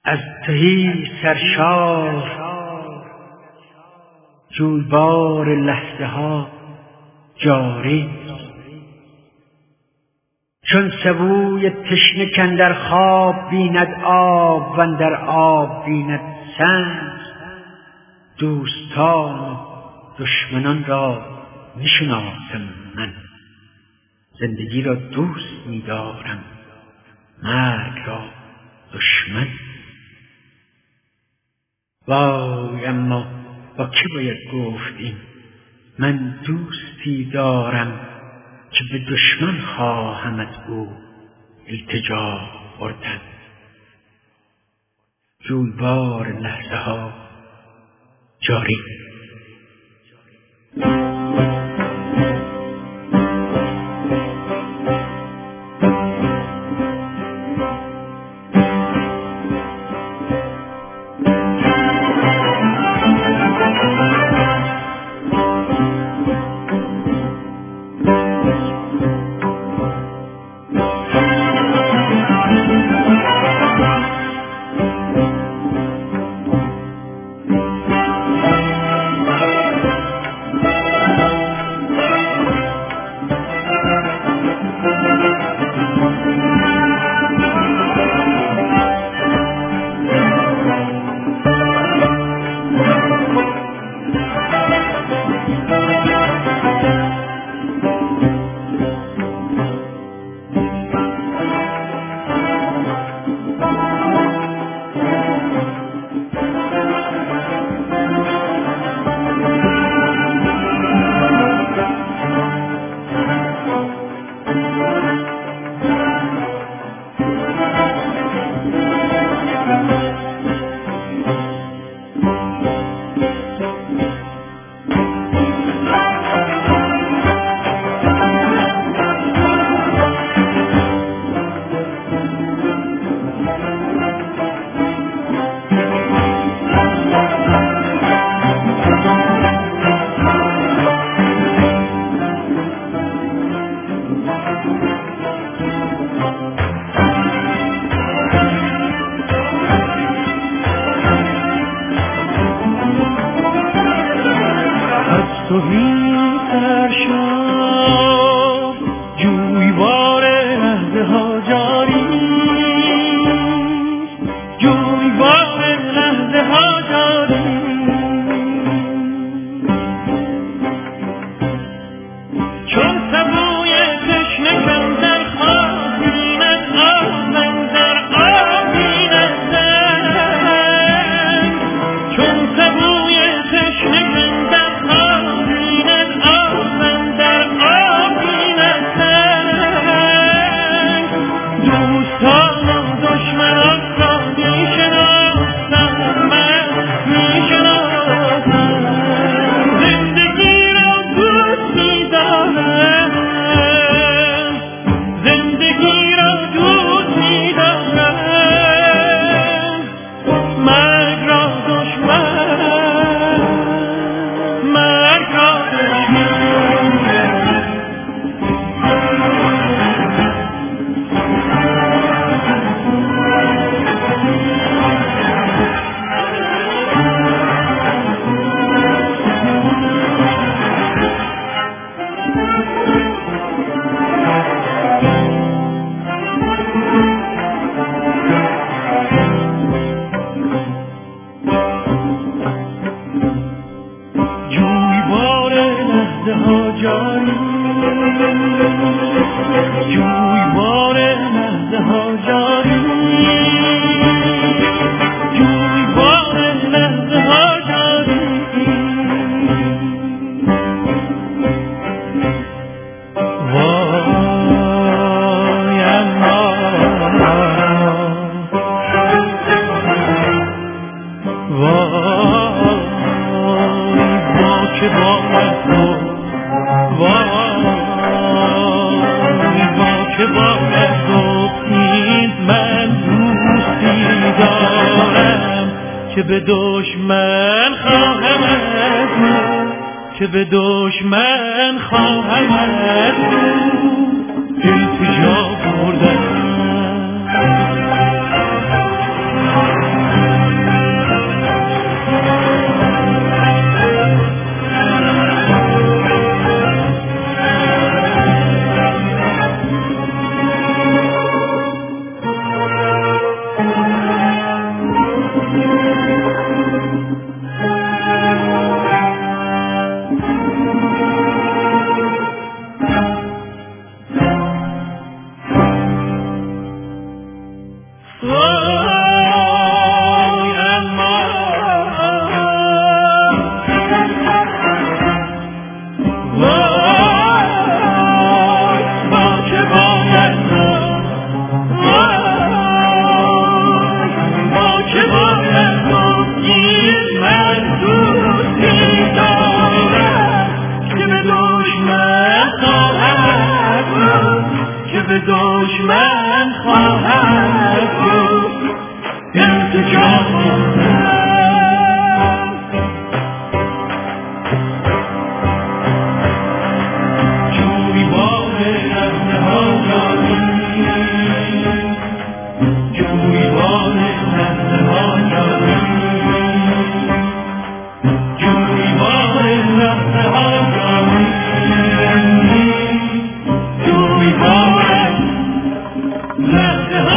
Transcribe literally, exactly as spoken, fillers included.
از تهی سرشار جویبار لحظه ها جاری. چون سبوی تشنه کاندر خواب بیند آب و اندر آب بیند سنگ، دوستان و دشمنان را میشناسم من. زندگی را دوست می‌دارم، مرگ را دشمن. وای اما با کی باید گفت این؟ من دوستی دارم که به دشمن خواهم از او التجا بردن. جویبار لحظه ها جاری. که به دشمن خواهم از او، که به دشمن خواهم از او التجا بردم. به دشمن خواهد بود التجا کنم. جویبار رفته ها جانی، جویبار رفته ها جانی، جویبار رفته ها جانی، جویبار رفته ها